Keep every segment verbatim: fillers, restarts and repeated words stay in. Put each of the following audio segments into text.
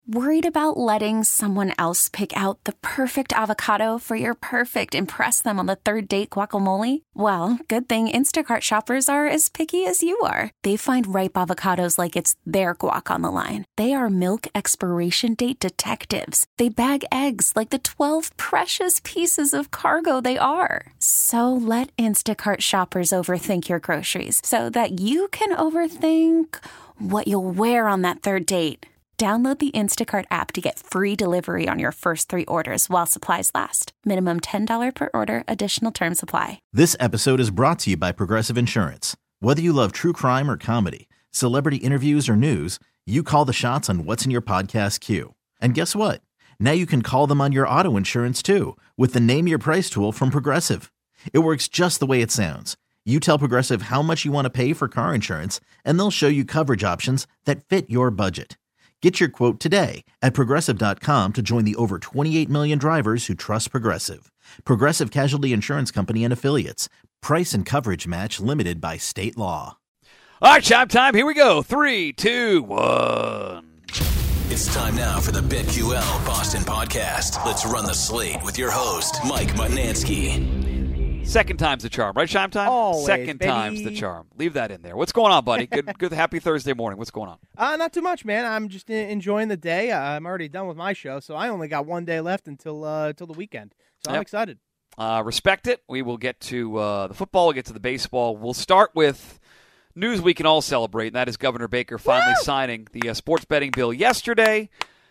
Worried about letting someone else pick out the perfect avocado for your perfect impress them on the third date guacamole? Well, good thing Instacart shoppers are as picky as you are. They find ripe avocados like it's their guac on the line. They are milk expiration date detectives. They bag eggs like the twelve precious pieces of cargo they are. So let Instacart shoppers overthink your groceries so that you can overthink what you'll wear on that third date. Download the Instacart app to get free delivery on your first three orders while supplies last. Minimum ten dollars per order. Additional terms apply. This episode is brought to you by Progressive Insurance. Whether you love true crime or comedy, celebrity interviews or news, you call the shots on what's in your podcast queue. And guess what? Now you can call them on your auto insurance too with the Name Your Price tool from Progressive. It works just the way it sounds. You tell Progressive how much you want to pay for car insurance, and they'll show you coverage options that fit your budget. Get your quote today at Progressive dot com to join the over twenty-eight million drivers who trust Progressive. Progressive Casualty Insurance Company and Affiliates. Price and coverage match limited by state law. All right, Chime Time. Here we go. Three, two, one. It's time now for the BetQL Boston Podcast. Let's run the slate with your host, Mike Mutnansky. Second time's the charm, right, Chime Time? Always, Second baby. time's the charm. Leave that in there. What's going on, buddy? Good, good. Happy Thursday morning. What's going on? Uh, not too much, man. I'm just enjoying the day. Uh, I'm already done with my show, so I only got one day left until uh, until the weekend. So Yep. I'm excited. Uh, respect it. We will get to uh, the football. We'll get to the baseball. We'll start with news we can all celebrate, and that is Governor Baker finally Woo! signing the uh, sports betting bill yesterday.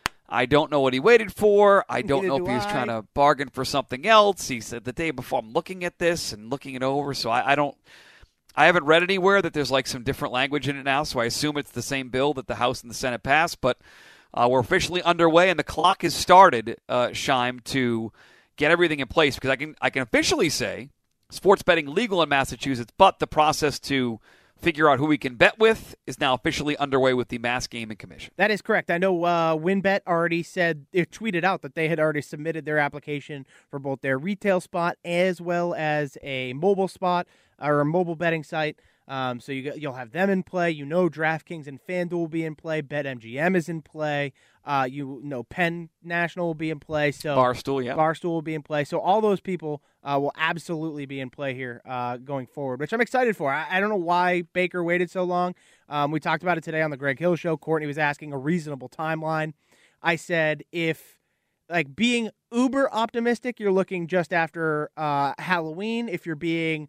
I don't know what he waited for. I don't Neither know if do he was I. trying to bargain for something else. He said the day before, I'm looking at this and looking it over, so I, I don't – I haven't read anywhere that there's like some different language in it now, so I assume it's the same bill that the House and the Senate passed. But uh, we're officially underway, and the clock has started, uh, Scheim, to get everything in place because I can I can officially say sports betting legal in Massachusetts, but the process to – figure out who we can bet with is now officially underway with the Mass Gaming Commission. That is correct. I know uh, WynnBET already said, it tweeted out that they had already submitted their application for both their retail spot as well as a mobile spot or a mobile betting site. Um, so you got, you'll have them in play. You know DraftKings and FanDuel will be in play. BetMGM is in play. Uh, you know Penn National will be in play. So Barstool, yeah. Barstool will be in play. So all those people uh, will absolutely be in play here uh, going forward, which I'm excited for. I, I don't know why Baker waited so long. Um, we talked about it today on the Greg Hill Show. Courtney was asking a reasonable timeline. I said if, like, being uber optimistic, you're looking just after uh, Halloween. If you're being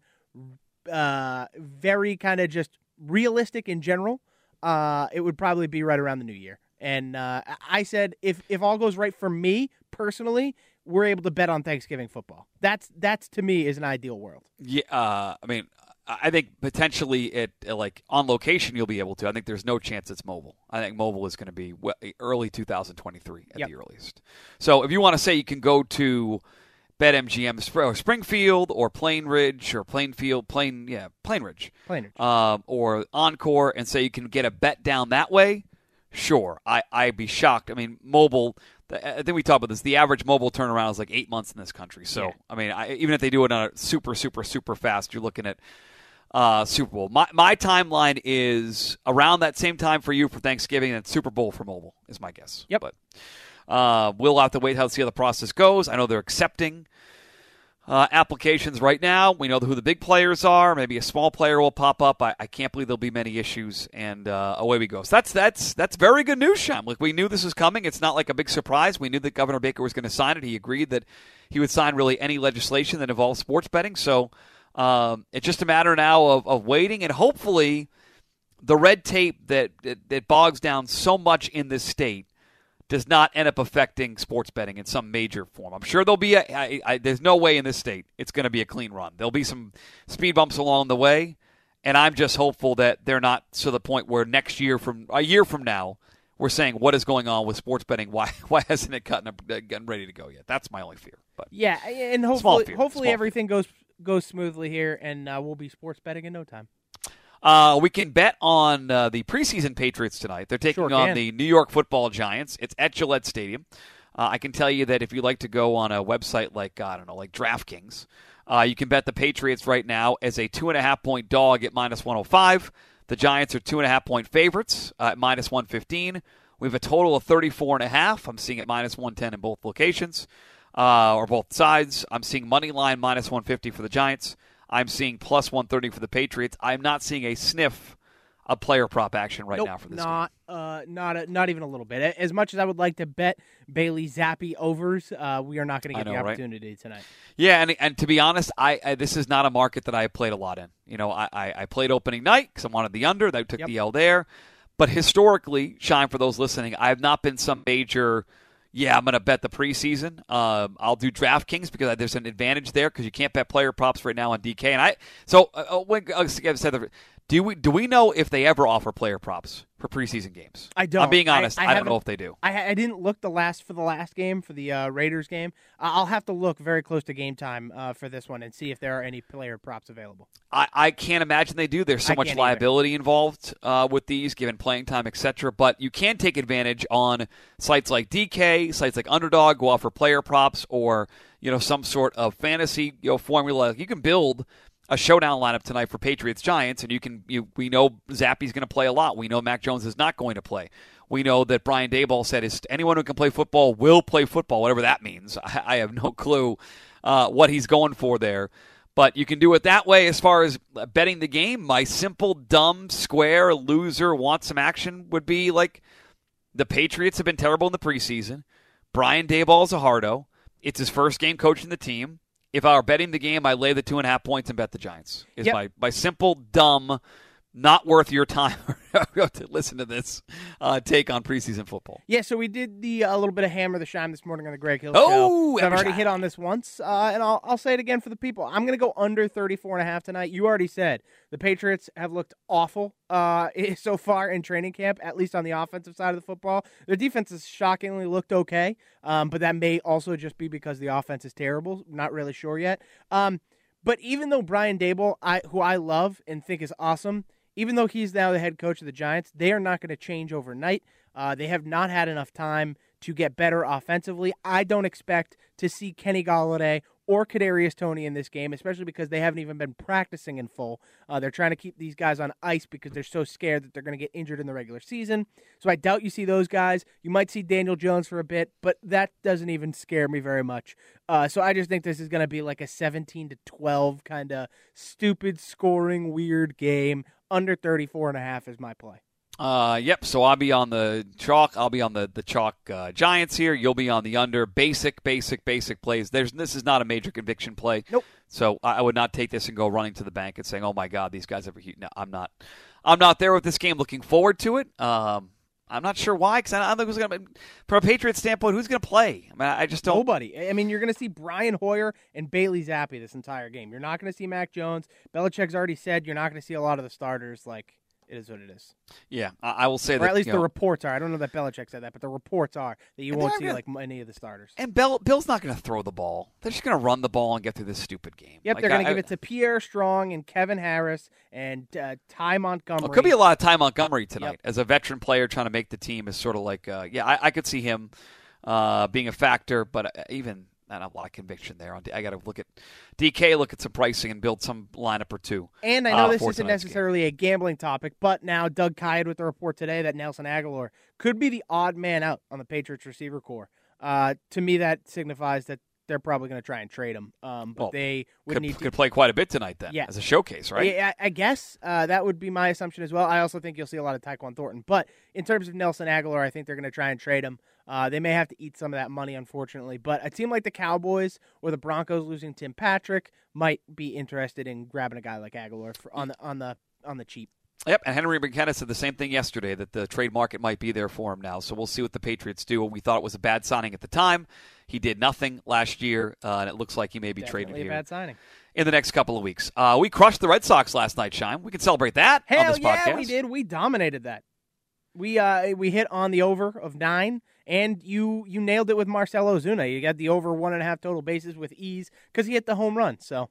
uh, very kind of just realistic in general, uh, it would probably be right around the new year. And uh, I said, if if all goes right for me personally, we're able to bet on Thanksgiving football. That's that's to me is an ideal world. Yeah, uh, I mean, I think potentially it like on location you'll be able to. I think there's no chance it's mobile. I think mobile is going to be early two thousand twenty-three at Yep. the earliest. So if you want to say you can go to BetMGM or Springfield or Plainridge or Plainfield, Plain yeah Plainridge, Plainridge. um, or Encore, and say you can get a bet down that way. Sure, I, I'd be shocked. I mean, mobile, I think we talked about this, the average mobile turnaround is like eight months in this country. So, Yeah. I mean, I, even if they do it on a super, super, super fast, you're looking at uh, Super Bowl. My my timeline is around that same time for you for Thanksgiving and Super Bowl for mobile is my guess. Yep. But uh, we'll have to wait how to see how the process goes. I know they're accepting Uh, applications right now. We know who the big players are. Maybe a small player will pop up. I, I can't believe there'll be many issues, and uh, away we go. So that's that's that's very good news, Sham. Like, we knew this was coming. It's not like a big surprise. We knew that Governor Baker was going to sign it. He agreed that he would sign really any legislation that involves sports betting. So um, it's just a matter now of, of waiting, and hopefully the red tape that, that that bogs down so much in this state does not end up affecting sports betting in some major form. I'm sure there'll be a, I, I, there's no way in this state it's going to be a clean run. There'll be some speed bumps along the way, and I'm just hopeful that they're not to the point where next year, from a year from now, we're saying what is going on with sports betting? Why why hasn't it gotten, gotten ready to go yet? That's my only fear. But Yeah, and Small hopefully fear, hopefully small everything goes goes smoothly here, and uh, we'll be sports betting in no time. Uh, we can bet on uh, the preseason Patriots tonight. They're taking Sure on can. the New York Football Giants. It's at Gillette Stadium. Uh, I can tell you that if you like to go on a website like, I don't know, like DraftKings, uh, you can bet the Patriots right now as a two and a half point dog at minus one oh five. The Giants are two and a half point favorites uh, at minus one fifteen. We have a total of thirty-four and a half. I'm seeing it minus one ten in both locations, uh, or both sides. I'm seeing money line minus one fifty for the Giants. I'm seeing plus one thirty for the Patriots. I'm not seeing a sniff of player prop action right nope, now for this not, game. Uh, not, a, not even a little bit. As much as I would like to bet Bailey Zappi overs, uh, we are not going to get know, the right? opportunity tonight. Yeah, and and to be honest, I, I this is not a market that I played a lot in. You know, I, I, I played opening night because I wanted the under. I took yep. the L there. But historically, Shine, for those listening, I have not been some major, yeah, I'm going to bet the preseason. Um, I'll do DraftKings because there's an advantage there because you can't bet player props right now on D K. And I so uh, when I said the, do we do we know if they ever offer player props for preseason games? I don't. I'm being honest. I, I, I don't know if they do. I, I didn't look the last for the last game for the uh, Raiders game. Uh, I'll have to look very close to game time uh, for this one and see if there are any player props available. I, I can't imagine they do. There's so I much can't liability involved uh, with these, given playing time, et cetera. But you can take advantage on sites like D K, sites like Underdog, go offer player props, or you know some sort of fantasy you know formula. You can build a showdown lineup tonight for Patriots Giants, and you can you we know Zappi's going to play a lot. We know Mac Jones is not going to play. We know that Brian Daboll said is anyone who can play football will play football, whatever that means. I, I have no clue uh, what he's going for there. But you can do it that way as far as betting the game. My simple, dumb, square, loser, want some action would be like the Patriots have been terrible in the preseason. Brian Daboll is a hardo. It's his first game coaching the team. If I were betting the game, I lay the two and a half points and bet the Giants. Is yep. my, my simple, dumb, not worth your time to listen to this uh, take on preseason football. Yeah, so we did the a uh, little bit of Hammer the Shine this morning on the Greg Hill oh, show. So I've already shine. hit on this once, uh, and I'll, I'll say it again for the people. I'm going to go under thirty-four and a half tonight. You already said the Patriots have looked awful uh, so far in training camp, at least on the offensive side of the football. Their defense has shockingly looked okay, um, but that may also just be because the offense is terrible. Not really sure yet. Um, but even though Brian Daboll, I, who I love and think is awesome, even though he's now the head coach of the Giants, they are not going to change overnight. Uh, they have not had enough time to get better offensively. I don't expect to see Kenny Golladay or Kadarius Toney in this game, especially because they haven't even been practicing in full. Uh, they're trying to keep these guys on ice because they're so scared that they're going to get injured in the regular season. So I doubt you see those guys. You might see Daniel Jones for a bit, but that doesn't even scare me very much. Uh, so I just think this is going to be like a seventeen to twelve kind of stupid scoring, weird game. Under thirty-four and a half is my play. Uh, yep, so I'll be on the chalk. I'll be on the, the chalk uh, Giants here. You'll be on the under. Basic, basic, basic plays. There's This is not a major conviction play. Nope. So I, I would not take this and go running to the bank and saying, oh, my God, these guys have a huge... No, I'm not I'm not there with this game. Looking forward to it. Um, I'm not sure why, because I don't think it was going to... From a Patriots standpoint, who's going to play? I mean, I just don't... Nobody. I mean, you're going to see Brian Hoyer and Bailey Zappi this entire game. You're not going to see Mac Jones. Belichick's already said you're not going to see a lot of the starters, like... It is what it is. Yeah, I, I will say or that. Or at least the know, reports are. I don't know that Belichick said that, but the reports are that you won't see gonna, like any of the starters. And Bill, Bill's not going to throw the ball. They're just going to run the ball and get through this stupid game. Yep, like, they're going to give I, it to Pierre Strong and Kevin Harris and uh, Ty Montgomery. Well, it could be a lot of Ty Montgomery tonight yep. as a veteran player trying to make the team. Is sort of like, uh, yeah, I, I could see him uh, being a factor, but even. Not a lot of conviction there. I got to look at D K, look at some pricing, and build some lineup or two. And I know uh, this isn't necessarily game. a gambling topic, but now Doug Kyed with the report today that Nelson Aguilar could be the odd man out on the Patriots receiver core. Uh, to me, that signifies that they're probably going to try and trade him. Um, but well, they would could, need to could play quite a bit tonight then, yeah. as a showcase, right? Yeah, I, I guess uh, that would be my assumption as well. I also think you'll see a lot of Tyquan Thornton. But in terms of Nelson Aguilar, I think they're going to try and trade him. Uh, they may have to eat some of that money, unfortunately. But a team like the Cowboys or the Broncos losing Tim Patrick might be interested in grabbing a guy like Aguilar for, on the on the on the cheap. Yep, and Henry McKenna said the same thing yesterday, that the trade market might be there for him now. So we'll see what the Patriots do. We thought it was a bad signing at the time. He did nothing last year, uh, and it looks like he may be Definitely traded a here bad signing. in the next couple of weeks. Uh, we crushed the Red Sox last night, Shine. We can celebrate that Hell on this yeah, podcast. we did. We dominated that. We uh we hit on the over of nine, and you you nailed it with Marcell Ozuna. You got the over one and a half total bases with ease because he hit the home run. So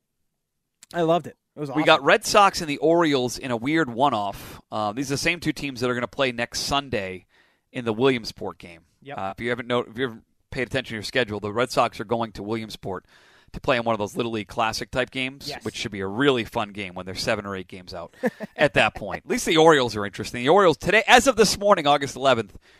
I loved it. It was awesome. We got Red Sox and the Orioles in a weird one-off. Uh, these are the same two teams that are going to play next Sunday in the Williamsport game. Yep. Uh, if you haven't know, if you haven't paid attention to your schedule, the Red Sox are going to Williamsport to play in one of those Little League Classic type games, yes. which should be a really fun game when they're seven or eight games out at that point. At least the Orioles are interesting. The Orioles today, as of this morning, August eleventh,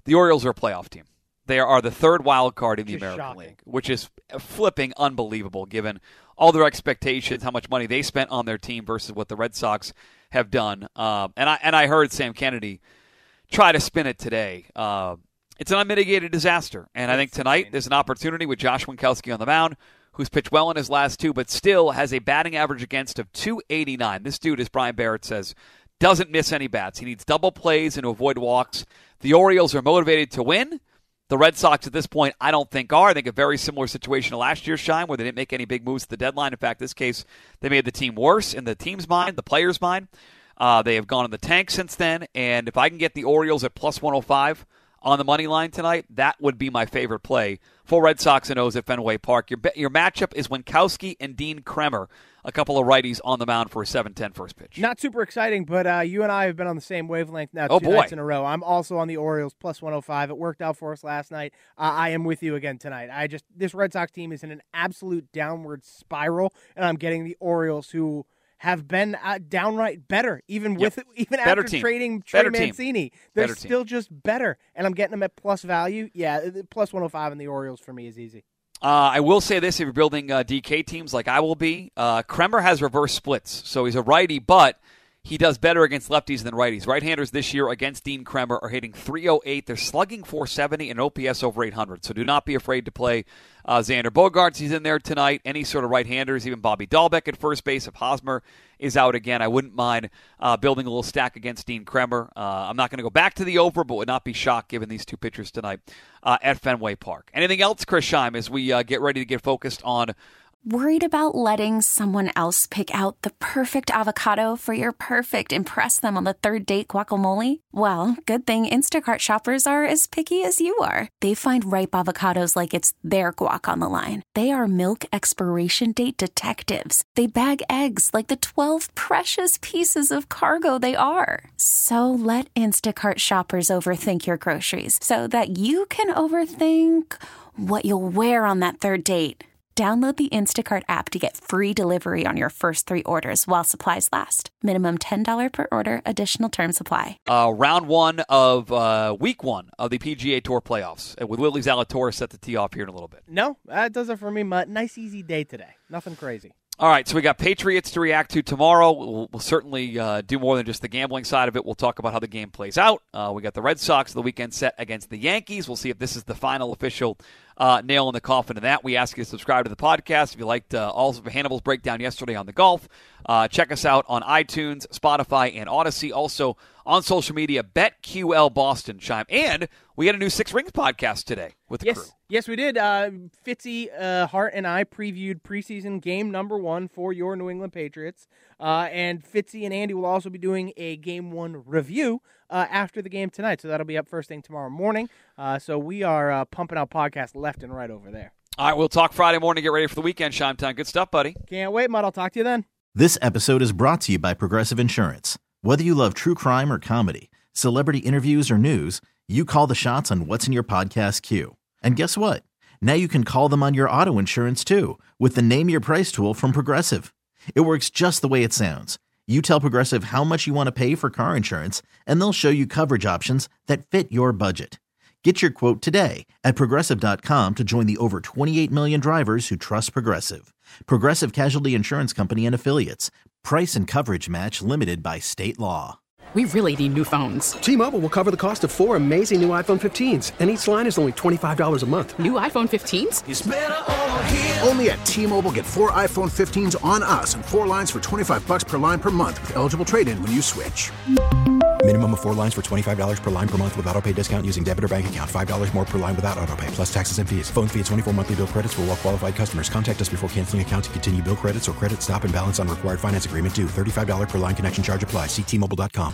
the Orioles are a playoff team. They are the third wild card in the Which is American shocking. League, which is flipping unbelievable given all their expectations, how much money they spent on their team versus what the Red Sox have done. Um, and I and I heard Sam Kennedy try to spin it today. Uh, it's an unmitigated disaster. And I think tonight there's an opportunity with Josh Winkowski on the mound, who's pitched well in his last two, but still has a batting average against of two eighty-nine. This dude, as Brian Barrett says, doesn't miss any bats. He needs double plays and to avoid walks. The Orioles are motivated to win. The Red Sox at this point, I don't think are. I think a very similar situation to last year's Shine, where they didn't make any big moves at the deadline. In fact, this case, they made the team worse in the team's mind, the players' mind. Uh, they have gone in the tank since then, and if I can get the Orioles at plus one oh five on the money line tonight, that would be my favorite play for Red Sox and O's at Fenway Park. Your your matchup is Winkowski and Dean Kremer, a couple of righties on the mound for a seven ten first pitch. Not super exciting, but uh, you and I have been on the same wavelength now Oh, two boy. nights in a row. I'm also on the Orioles plus one oh five. It worked out for us last night. Uh, I am with you again tonight. I just this Red Sox team is in an absolute downward spiral, and I'm getting the Orioles, who have been uh, downright better, even with Yep. even Better after team. trading Trey Better team. Mancini. They're Better team. still just better, and I'm getting them at plus value. Yeah, the plus one oh five in the Orioles for me is easy. Uh, I will say this, if you're building uh, D K teams like I will be, uh, Kremer has reverse splits, so he's a righty, but he does better against lefties than righties. Right-handers this year against Dean Kremer are hitting three oh eight. They're slugging four seventy and O P S over eight hundred, so do not be afraid to play uh, Xander Bogaerts. He's in there tonight. Any sort of right-handers, even Bobby Dahlbeck at first base if Hosmer is out again. I wouldn't mind uh, building a little stack against Dean Kremer. Uh, I'm not going to go back to the over, but would not be shocked given these two pitchers tonight uh, at Fenway Park. Anything else, Chris Scheim, as we uh, get ready to get focused on Worried about letting someone else pick out the perfect avocado for your perfect impress them on the third date guacamole? Well, good thing Instacart shoppers are as picky as you are. They find ripe avocados like it's their guac on the line. They are milk expiration date detectives. They bag eggs like the twelve precious pieces of cargo they are. So let Instacart shoppers overthink your groceries so that you can overthink what you'll wear on that third date. Download the Instacart app to get free delivery on your first three orders while supplies last. Minimum ten dollars per order. Additional terms apply. uh, round one of uh, week one of the P G A Tour playoffs, uh, with Willie Zalatoris set to tee off here in a little bit. No, that does it for me. Mutt. Nice, easy day today. Nothing crazy. All right, so we got Patriots to react to tomorrow. We'll, we'll certainly uh, do more than just the gambling side of it. We'll talk about how the game plays out. Uh, we got the Red Sox the weekend set against the Yankees. We'll see if this is the final official uh, nail in the coffin of that. We ask you to subscribe to the podcast. If you liked uh, all of Hannibal's breakdown yesterday on the golf, uh, check us out on iTunes, Spotify, and Odyssey. Also on social media, BetQL Boston, Chime. And we had a new Six Rings podcast today with the Yes, crew. yes, we did. Uh, Fitzy, uh, Hart, and I previewed preseason game number one for your New England Patriots. Uh, and Fitzy and Andy will also be doing a game one review uh, after the game tonight. So that'll be up first thing tomorrow morning. Uh, so we are uh, pumping out podcasts left and right over there. All right, we'll talk Friday morning. Get ready for the weekend, Chime Time. Good stuff, buddy. Can't wait, Mutt. I'll talk to you then. This episode is brought to you by Progressive Insurance. Whether you love true crime or comedy, celebrity interviews or news, you call the shots on what's in your podcast queue. And guess what? Now you can call them on your auto insurance too with the Name Your Price tool from Progressive. It works just the way it sounds. You tell Progressive how much you want to pay for car insurance, and they'll show you coverage options that fit your budget. Get your quote today at Progressive dot com to join the over twenty-eight million drivers who trust Progressive. Progressive Casualty Insurance Company and Affiliates. Price and coverage match limited by state law. We really need new phones. T-Mobile will cover the cost of four amazing new iPhone fifteens, and each line is only twenty-five dollars a month. New iPhone fifteens? It's better over here. Only at T-Mobile, get four iPhone fifteens on us and four lines for twenty-five bucks per line per month with eligible trade-in when you switch. Minimum of four lines for twenty-five dollars per line per month with autopay discount using debit or bank account. five dollars more per line without autopay, plus taxes and fees. Phone fee at twenty-four monthly bill credits for well-qualified customers. Contact us before canceling account to continue bill credits or credit stop and balance on required finance agreement due. thirty-five dollars per line connection charge applies. See T Mobile dot com.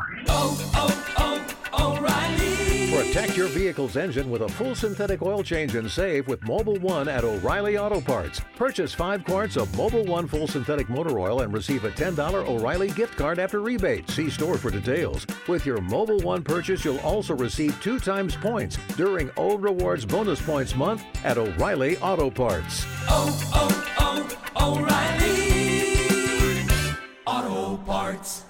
Oh, oh, oh, O'Reilly. Protect your vehicle's engine with a full synthetic oil change and save with Mobil one at O'Reilly Auto Parts. Purchase five quarts of Mobil one full synthetic motor oil and receive a ten dollars O'Reilly gift card after rebate. See store for details. With your Mobil one purchase, you'll also receive two times points during O Rewards Bonus Points Month at O'Reilly Auto Parts. Oh, oh, oh, O'Reilly Auto Parts.